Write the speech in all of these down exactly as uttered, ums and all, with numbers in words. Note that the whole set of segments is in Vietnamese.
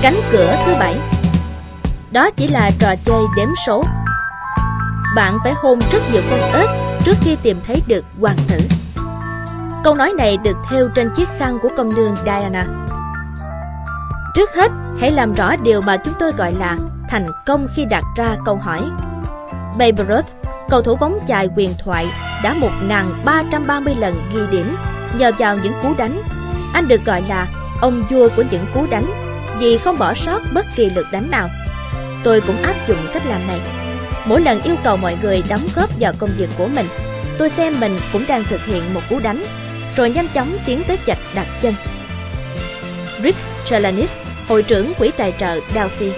Cánh cửa thứ bảy. Đó chỉ là trò chơi đếm số. Bạn phải hôn rất nhiều con ếch trước khi tìm thấy được hoàng tử. Câu nói này được thêu trên chiếc khăn của công nương Diana. Trước hết, hãy làm rõ điều mà chúng tôi gọi là thành công khi đặt ra câu hỏi. Babe Ruth, cầu thủ bóng chày huyền thoại, đã một nghìn ba trăm ba mươi lần ghi điểm nhờ vào những cú đánh. Anh được gọi là ông vua của những cú đánh vì không bỏ sót bất kỳ lượt đánh nào. Tôi cũng áp dụng cách làm này. Mỗi lần yêu cầu mọi người đóng góp vào công việc của mình, tôi xem mình cũng đang thực hiện một cú đánh, rồi nhanh chóng tiến tới chạch đặt chân. Rick Chalanis, hội trưởng quỹ tài trợ Delphi.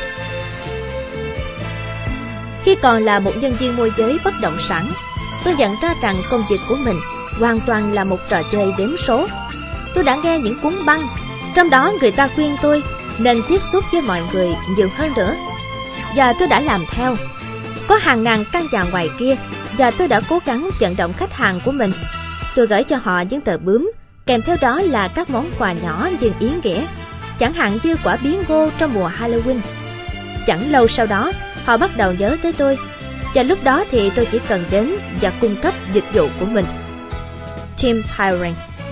Khi còn là một nhân viên môi giới bất động sản, tôi nhận ra rằng công việc của mình hoàn toàn là một trò chơi đếm số. Tôi đã nghe những cuốn băng, trong đó người ta khuyên tôi nên tiếp xúc với mọi người nhiều hơn nữa, và tôi đã làm theo. Có hàng ngàn căn nhà ngoài kia, và tôi đã cố gắng vận động khách hàng của mình. Tôi gửi cho họ những tờ bướm, kèm theo đó là các món quà nhỏ nhưng ý nghĩa, chẳng hạn như quả bí ngô trong mùa Halloween. Chẳng lâu sau đó, họ bắt đầu nhớ tới tôi, và lúc đó thì tôi chỉ cần đến và cung cấp dịch vụ của mình. Team Hiring.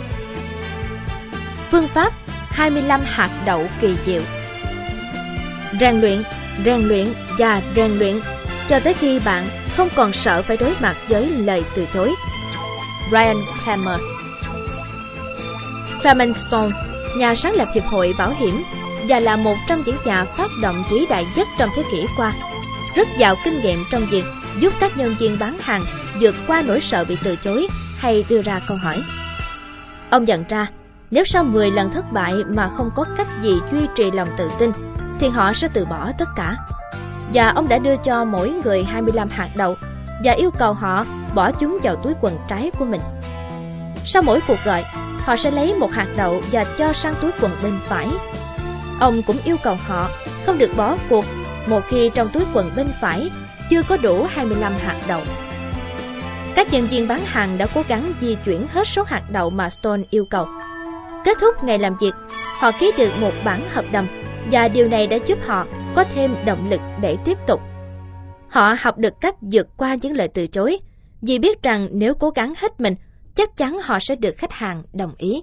Phương pháp hai mươi lăm hạt đậu kỳ diệu. Rèn luyện, rèn luyện và rèn luyện cho tới khi bạn không còn sợ phải đối mặt với lời từ chối. Brian Kramer. Clement Stone, nhà sáng lập Hiệp hội Bảo hiểm và là một trong những nhà phát động vĩ đại nhất trong thế kỷ qua, rất giàu kinh nghiệm trong việc giúp các nhân viên bán hàng vượt qua nỗi sợ bị từ chối hay đưa ra câu hỏi. Ông nhận ra, nếu sau mười lần thất bại mà không có cách gì duy trì lòng tự tin, thì họ sẽ từ bỏ tất cả. Và ông đã đưa cho mỗi người hai mươi lăm hạt đậu và yêu cầu họ bỏ chúng vào túi quần trái của mình. Sau mỗi cuộc gọi, họ sẽ lấy một hạt đậu và cho sang túi quần bên phải. Ông cũng yêu cầu họ không được bỏ cuộc một khi trong túi quần bên phải chưa có đủ hai mươi lăm hạt đậu. Các nhân viên bán hàng đã cố gắng di chuyển hết số hạt đậu mà Stone yêu cầu. Kết thúc ngày làm việc, họ ký được một bản hợp đồng, và điều này đã giúp họ có thêm động lực để tiếp tục. Họ học được cách vượt qua những lời từ chối, vì biết rằng nếu cố gắng hết mình, chắc chắn họ sẽ được khách hàng đồng ý.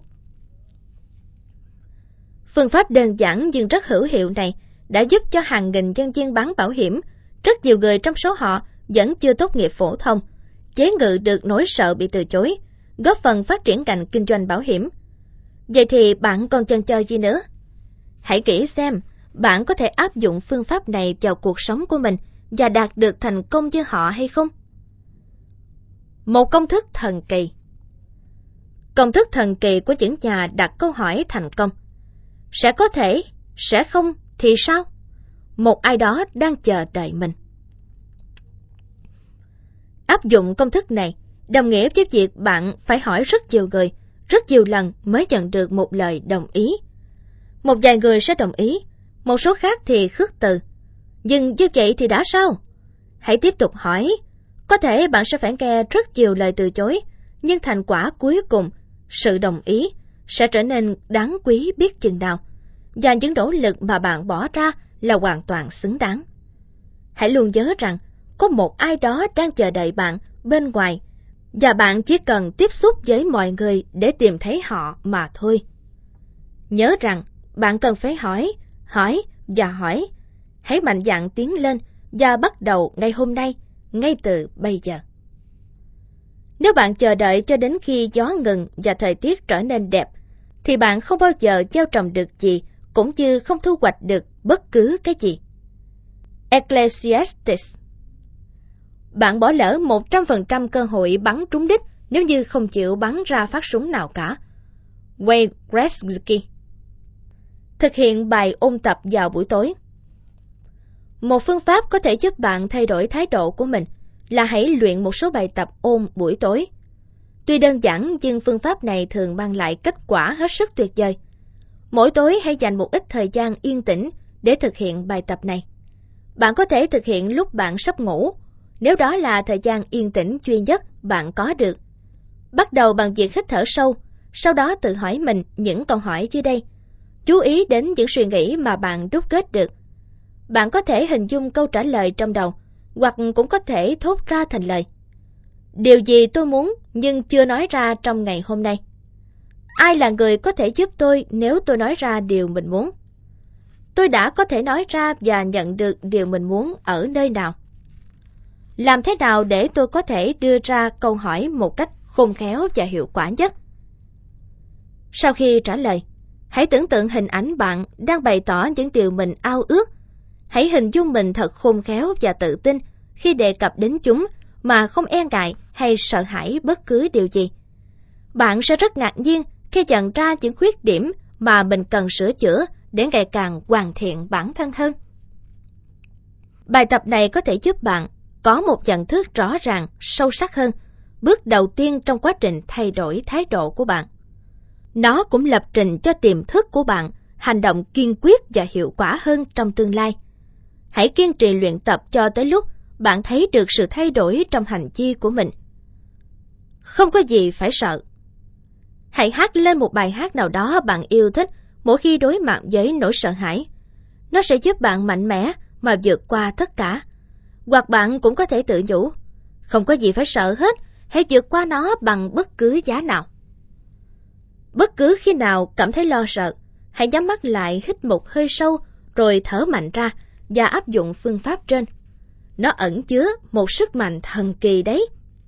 Phương pháp đơn giản nhưng rất hữu hiệu này đã giúp cho hàng nghìn nhân viên bán bảo hiểm, rất nhiều người trong số họ vẫn chưa tốt nghiệp phổ thông, chế ngự được nỗi sợ bị từ chối, góp phần phát triển ngành kinh doanh bảo hiểm. Vậy thì bạn còn chần chờ gì nữa? Hãy nghĩ xem bạn có thể áp dụng phương pháp này vào cuộc sống của mình và đạt được thành công như họ hay không? Một công thức thần kỳ. Công thức thần kỳ của những nhà đặt câu hỏi thành công. Sẽ có thể, sẽ không thì sao? Một ai đó đang chờ đợi mình. Áp dụng công thức này đồng nghĩa với việc bạn phải hỏi rất nhiều người, rất nhiều lần mới nhận được một lời đồng ý. Một vài người sẽ đồng ý, một số khác thì khước từ. Nhưng như vậy thì đã sao? Hãy tiếp tục hỏi. Có thể bạn sẽ phải nghe rất nhiều lời từ chối, nhưng thành quả cuối cùng, sự đồng ý, sẽ trở nên đáng quý biết chừng nào. Và những nỗ lực mà bạn bỏ ra là hoàn toàn xứng đáng. Hãy luôn nhớ rằng có một ai đó đang chờ đợi bạn bên ngoài, và bạn chỉ cần tiếp xúc với mọi người để tìm thấy họ mà thôi. Nhớ rằng bạn cần phải hỏi, hỏi và hỏi. Hãy mạnh dạn tiến lên và bắt đầu ngay hôm nay, ngay từ bây giờ. Nếu bạn chờ đợi cho đến khi gió ngừng và thời tiết trở nên đẹp, thì bạn không bao giờ gieo trồng được gì, cũng như không thu hoạch được bất cứ cái gì. Ecclesiastes. Bạn bỏ lỡ một trăm phần trăm cơ hội bắn trúng đích nếu như không chịu bắn ra phát súng nào cả. Wayne Gretzky. Thực hiện bài ôn tập vào buổi tối. Một phương pháp có thể giúp bạn thay đổi thái độ của mình là hãy luyện một số bài tập ôn buổi tối. Tuy đơn giản nhưng phương pháp này thường mang lại kết quả hết sức tuyệt vời. Mỗi tối hãy dành một ít thời gian yên tĩnh để thực hiện bài tập này. Bạn có thể thực hiện lúc bạn sắp ngủ, nếu đó là thời gian yên tĩnh duy nhất bạn có được. Bắt đầu bằng việc hít thở sâu, sau đó tự hỏi mình những câu hỏi dưới đây. Chú ý đến những suy nghĩ mà bạn đúc kết được. Bạn có thể hình dung câu trả lời trong đầu, hoặc cũng có thể thốt ra thành lời. Điều gì tôi muốn nhưng chưa nói ra trong ngày hôm nay? Ai là người có thể giúp tôi nếu tôi nói ra điều mình muốn? Tôi đã có thể nói ra và nhận được điều mình muốn ở nơi nào? Làm thế nào để tôi có thể đưa ra câu hỏi một cách khôn khéo và hiệu quả nhất? Sau khi trả lời, hãy tưởng tượng hình ảnh bạn đang bày tỏ những điều mình ao ước. Hãy hình dung mình thật khôn khéo và tự tin khi đề cập đến chúng mà không e ngại hay sợ hãi bất cứ điều gì. Bạn sẽ rất ngạc nhiên khi nhận ra những khuyết điểm mà mình cần sửa chữa để ngày càng hoàn thiện bản thân hơn. Bài tập này có thể giúp bạn có một nhận thức rõ ràng, sâu sắc hơn, bước đầu tiên trong quá trình thay đổi thái độ của bạn. Nó cũng lập trình cho tiềm thức của bạn hành động kiên quyết và hiệu quả hơn trong tương lai. Hãy kiên trì luyện tập cho tới lúc bạn thấy được sự thay đổi trong hành vi của mình. Không có gì phải sợ. Hãy hát lên một bài hát nào đó bạn yêu thích mỗi khi đối mặt với nỗi sợ hãi. Nó sẽ giúp bạn mạnh mẽ mà vượt qua tất cả. Hoặc bạn cũng có thể tự nhủ, không có gì phải sợ hết, hãy vượt qua nó bằng bất cứ giá nào. Bất cứ khi nào cảm thấy lo sợ, hãy nhắm mắt lại, hít một hơi sâu rồi thở mạnh ra và áp dụng phương pháp trên. Nó ẩn chứa một sức mạnh thần kỳ đấy.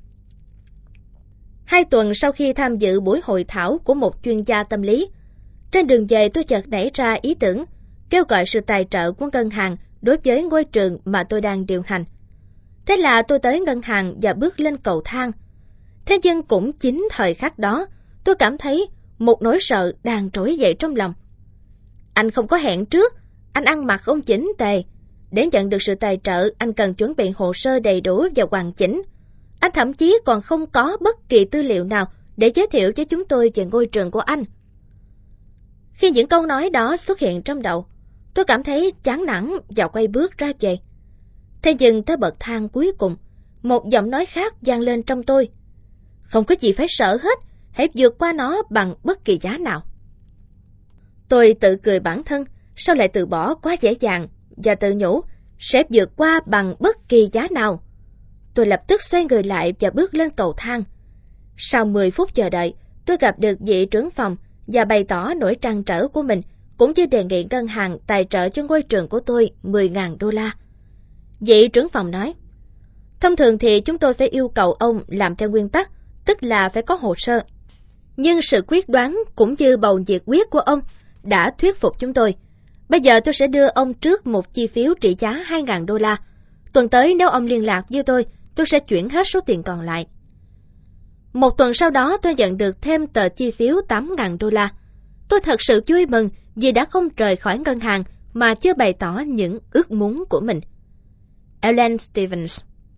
Hai tuần sau khi tham dự buổi hội thảo của một chuyên gia tâm lý, trên đường về tôi chợt nảy ra ý tưởng kêu gọi sự tài trợ của ngân hàng đối với ngôi trường mà tôi đang điều hành. Thế là tôi tới ngân hàng và bước lên cầu thang. Thế nhưng cũng chính thời khắc đó, tôi cảm thấy một nỗi sợ đang trỗi dậy trong lòng. Anh không có hẹn trước, anh ăn mặc không chỉnh tề. Để nhận được sự tài trợ, anh cần chuẩn bị hồ sơ đầy đủ và hoàn chỉnh. Anh thậm chí còn không có bất kỳ tư liệu nào để giới thiệu cho chúng tôi về ngôi trường của anh. Khi những câu nói đó xuất hiện trong đầu, tôi cảm thấy chán nản và quay bước ra về. Thế nhưng tới bậc thang cuối cùng, một giọng nói khác vang lên trong tôi. Không có gì phải sợ hết, hãy vượt qua nó bằng bất kỳ giá nào. Tôi tự cười bản thân, sao lại từ bỏ quá dễ dàng, và tự nhủ, sẽ vượt qua bằng bất kỳ giá nào. Tôi lập tức xoay người lại và bước lên cầu thang. Sau mười phút chờ đợi, tôi gặp được vị trưởng phòng và bày tỏ nỗi trăn trở của mình, cũng như đề nghị ngân hàng tài trợ cho ngôi trường của tôi mười nghìn đô la. Vị trưởng phòng nói, thông thường thì chúng tôi phải yêu cầu ông làm theo nguyên tắc, tức là phải có hồ sơ. Nhưng sự quyết đoán cũng như bầu nhiệt huyết của ông đã thuyết phục chúng tôi. Bây giờ tôi sẽ đưa ông trước một chi phiếu trị giá hai nghìn đô la. Tuần tới nếu ông liên lạc với tôi, tôi sẽ chuyển hết số tiền còn lại. Một tuần sau đó tôi nhận được thêm tờ chi phiếu tám nghìn đô la. Tôi thật sự vui mừng vì đã không rời khỏi ngân hàng mà chưa bày tỏ những ước muốn của mình. Ellen Stevens.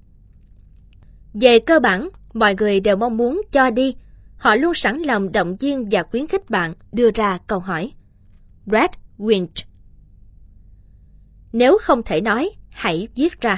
Về cơ bản, mọi người đều mong muốn cho đi. Họ luôn sẵn lòng động viên và khuyến khích bạn đưa ra câu hỏi. Brad Winch. Nếu không thể nói, hãy viết ra.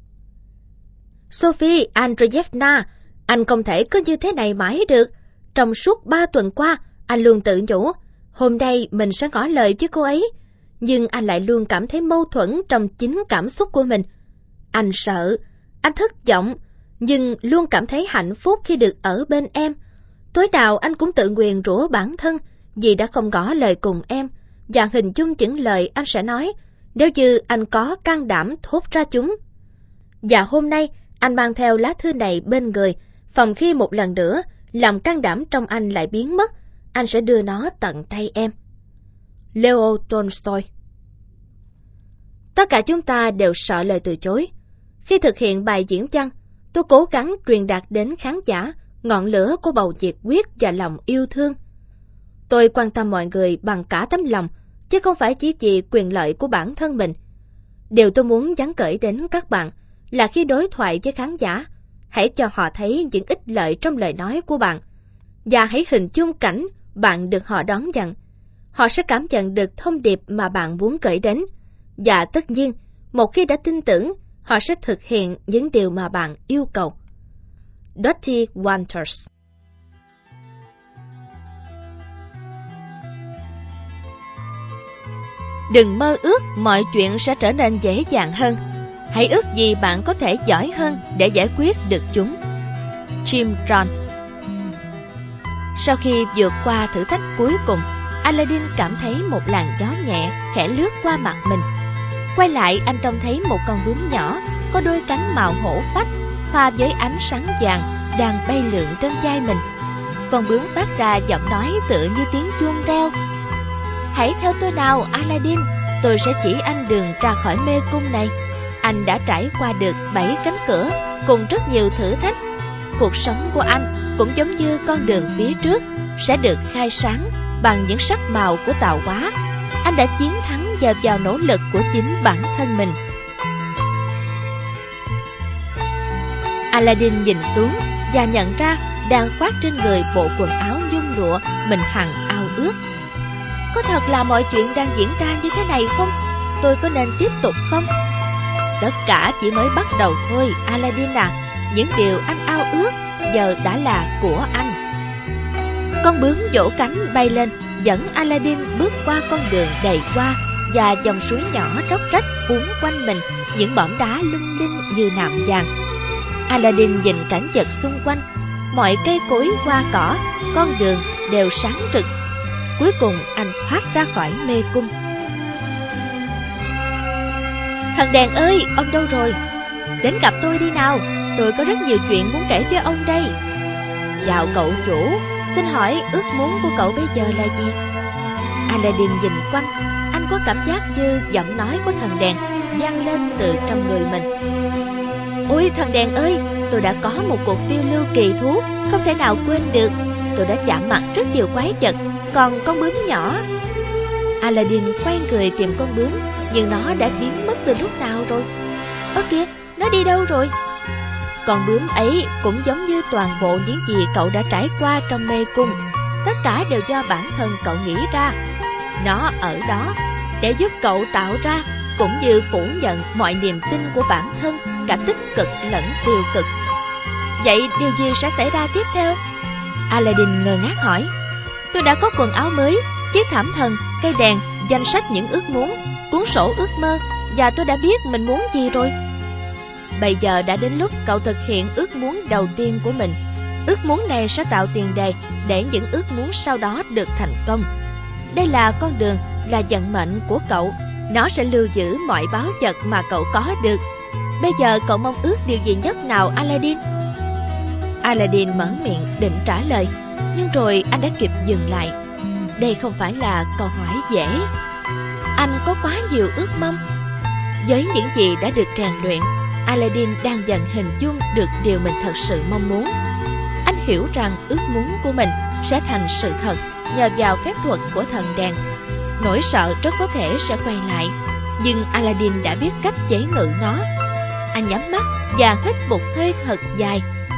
Sophie Andreevna, anh không thể cứ như thế này mãi được. Trong suốt ba tuần qua, anh luôn tự nhủ, hôm nay mình sẽ ngỏ lời với cô ấy. Nhưng anh lại luôn cảm thấy mâu thuẫn trong chính cảm xúc của mình. Anh sợ, anh thất vọng, nhưng luôn cảm thấy hạnh phúc khi được ở bên em. Tối nào anh cũng tự nguyền rủa bản thân vì đã không ngỏ lời cùng em, và hình dung những lời anh sẽ nói nếu như anh có can đảm thốt ra chúng. Và hôm nay, anh mang theo lá thư này bên người, phòng khi một lần nữa lòng can đảm trong anh lại biến mất, anh sẽ đưa nó tận tay em. Leo Tolstoy. Tất cả chúng ta đều sợ lời từ chối. Khi thực hiện bài diễn văn, tôi cố gắng truyền đạt đến khán giả ngọn lửa của bầu nhiệt huyết và lòng yêu thương. Tôi quan tâm mọi người bằng cả tấm lòng, chứ không phải chỉ vì quyền lợi của bản thân mình. Điều tôi muốn nhắn gửi đến các bạn là khi đối thoại với khán giả, hãy cho họ thấy những ích lợi trong lời nói của bạn, và hãy hình dung cảnh bạn được họ đón nhận. Họ sẽ cảm nhận được thông điệp mà bạn muốn gửi đến, và tất nhiên, một khi đã tin tưởng, họ sẽ thực hiện những điều mà bạn yêu cầu. Dottie Winters. Đừng mơ ước mọi chuyện sẽ trở nên dễ dàng hơn. Hãy ước gì bạn có thể giỏi hơn để giải quyết được chúng. Jim Rohn. Sau khi vượt qua thử thách cuối cùng, Aladdin cảm thấy một làn gió nhẹ khẽ lướt qua mặt mình. Quay lại, anh trông thấy một con bướm nhỏ có đôi cánh màu hổ phách hòa với ánh sáng vàng đang bay lượn trên vai mình. Con bướm phát ra giọng nói tựa như tiếng chuông reo. Hãy theo tôi nào, Aladdin, tôi sẽ chỉ anh đường ra khỏi mê cung này. Anh đã trải qua được bảy cánh cửa cùng rất nhiều thử thách. Cuộc sống của anh cũng giống như con đường phía trước sẽ được khai sáng bằng những sắc màu của tạo hóa. Anh đã chiến thắng nhờ vào nỗ lực của chính bản thân mình. Aladdin nhìn xuống và nhận ra đang khoác trên người bộ quần áo nhung lụa mình hằng ao ước. Có thật là mọi chuyện đang diễn ra như thế này không? Tôi có nên tiếp tục không? Tất cả chỉ mới bắt đầu thôi, Aladdin à. Những điều anh ao ước giờ đã là của anh. Con bướm vỗ cánh bay lên, dẫn Aladdin bước qua con đường đầy hoa và dòng suối nhỏ róc rách uốn quanh mình những bõm đá lung linh như nạm vàng. Aladdin nhìn cảnh vật xung quanh, mọi cây cối, hoa cỏ, con đường đều sáng rực. Cuối cùng anh thoát ra khỏi mê cung. Thần đèn ơi, ông đâu rồi? Đến gặp tôi đi nào, tôi có rất nhiều chuyện muốn kể với ông đây. Chào cậu chủ, xin hỏi ước muốn của cậu bây giờ là gì? Aladdin nhìn quanh, anh có cảm giác như giọng nói của thần đèn vang lên từ trong người mình. Ôi thần đèn ơi, tôi đã có một cuộc phiêu lưu kỳ thú không thể nào quên được. Tôi đã chạm mặt rất nhiều quái vật, còn con bướm nhỏ. Aladdin quay người tìm con bướm, nhưng nó đã biến mất từ lúc nào rồi? Ơ kìa, nó đi đâu rồi? Con bướm ấy cũng giống như toàn bộ những gì cậu đã trải qua trong mê cung. Tất cả đều do bản thân cậu nghĩ ra. Nó ở đó để giúp cậu tạo ra cũng như phủ nhận mọi niềm tin của bản thân, cả tích cực lẫn tiêu cực. Vậy điều gì sẽ xảy ra tiếp theo? Aladdin ngơ ngác hỏi. Tôi đã có quần áo mới, chiếc thảm thần, cây đèn, danh sách những ước muốn, cuốn sổ ước mơ, và tôi đã biết mình muốn gì rồi. Bây giờ đã đến lúc cậu thực hiện ước muốn đầu tiên của mình. Ước muốn này sẽ tạo tiền đề để những ước muốn sau đó được thành công. Đây là con đường, là vận mệnh của cậu. Nó sẽ lưu giữ mọi báu vật mà cậu có được. Bây giờ cậu mong ước điều gì nhất nào, Aladdin? Aladdin mở miệng định trả lời, nhưng rồi anh đã kịp dừng lại. Đây không phải là câu hỏi dễ. Anh có quá nhiều ước mong. Với những gì đã được rèn luyện, Aladdin đang dần hình dung được điều mình thật sự mong muốn. Anh hiểu rằng ước muốn của mình sẽ thành sự thật nhờ vào phép thuật của thần đèn. Nỗi sợ rất có thể sẽ quay lại, nhưng Aladdin đã biết cách chế ngự nó. Anh nhắm mắt và hít một hơi thật dài.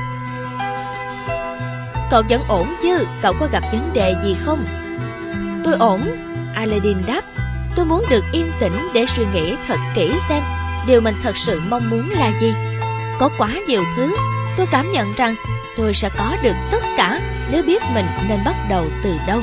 Cậu vẫn ổn chứ? Cậu có gặp vấn đề gì không? Tôi ổn, Aladdin đáp. Tôi muốn được yên tĩnh để suy nghĩ thật kỹ xem điều mình thật sự mong muốn là gì. Có quá nhiều thứ. Tôi cảm nhận rằng tôi sẽ có được tất cả nếu biết mình nên bắt đầu từ đâu.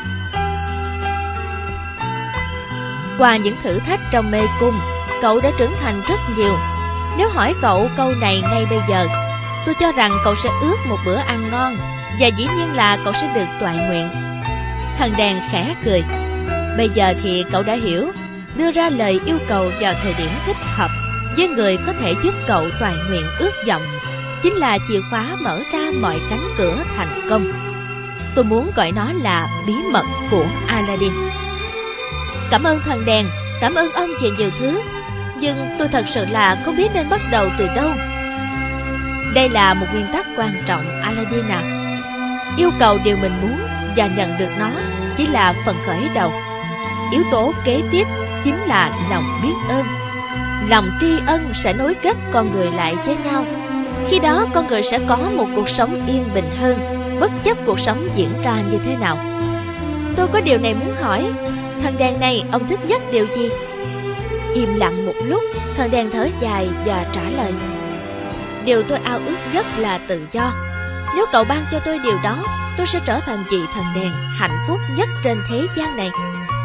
Qua những thử thách trong mê cung, cậu đã trưởng thành rất nhiều. Nếu hỏi cậu câu này ngay bây giờ, tôi cho rằng cậu sẽ ước một bữa ăn ngon, và dĩ nhiên là cậu sẽ được toại nguyện. Thần đèn khẽ cười. Bây giờ thì cậu đã hiểu, đưa ra lời yêu cầu vào thời điểm thích hợp với người có thể giúp cậu toại nguyện ước vọng, chính là chìa khóa mở ra mọi cánh cửa thành công. Tôi muốn gọi nó là bí mật của Aladdin. Cảm ơn thần đèn, cảm ơn ông về nhiều thứ, nhưng tôi thật sự là không biết nên bắt đầu từ đâu. Đây là một nguyên tắc quan trọng, Aladdin à. Yêu cầu điều mình muốn và nhận được nó chỉ là phần khởi đầu. Yếu tố kế tiếp chính là lòng biết ơn. Lòng tri ân sẽ nối kết con người lại với nhau. Khi đó con người sẽ có một cuộc sống yên bình hơn, bất chấp cuộc sống diễn ra như thế nào. Tôi có điều này muốn hỏi. Thần đèn này, ông thích nhất điều gì? Im lặng một lúc, thần đèn thở dài và trả lời. Điều tôi ao ước nhất là tự do. Nếu cậu ban cho tôi điều đó, tôi sẽ trở thành vị thần đèn hạnh phúc nhất trên thế gian này.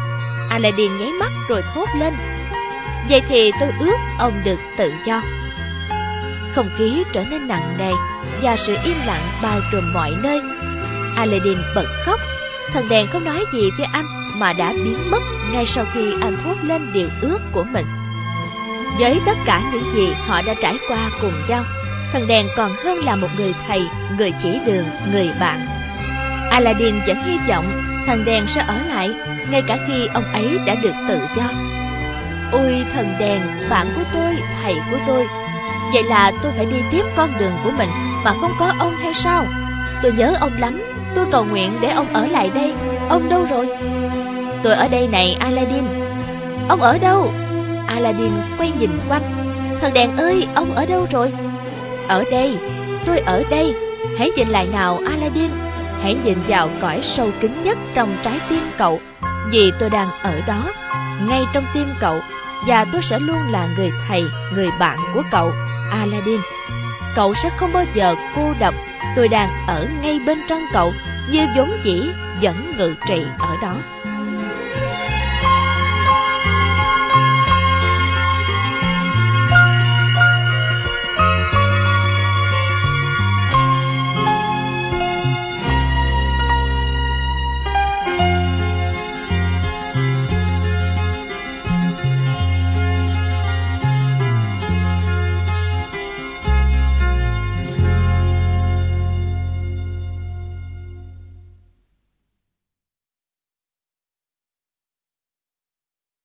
Aladdin nháy mắt rồi thốt lên: vậy thì tôi ước ông được tự do. Không khí trở nên nặng nề và sự im lặng bao trùm mọi nơi. Aladdin bật khóc. Thần đèn không nói gì với anh mà đã biến mất ngay sau khi anh thốt lên điều ước của mình. Với tất cả những gì họ đã trải qua cùng nhau, thần đèn còn hơn là một người thầy, người chỉ đường, người bạn. Aladdin vẫn hy vọng thần đèn sẽ ở lại ngay cả khi ông ấy đã được tự do. Ôi thần đèn, bạn của tôi, thầy của tôi, vậy là tôi phải đi tiếp con đường của mình mà không có ông hay sao? Tôi nhớ ông lắm, tôi cầu nguyện để ông ở lại đây. Ông đâu rồi? Tôi ở đây này Aladdin. Ông ở đâu? Aladdin quay nhìn quanh. Thần đèn ơi, ông ở đâu rồi? Ở đây, tôi ở đây. Hãy nhìn lại nào Aladdin. Hãy nhìn vào cõi sâu kín nhất trong trái tim cậu, vì tôi đang ở đó, ngay trong tim cậu, và tôi sẽ luôn là người thầy, người bạn của cậu, Aladdin. Cậu sẽ không bao giờ cô độc. Tôi đang ở ngay bên trong cậu, như vốn dĩ vẫn ngự trị ở đó.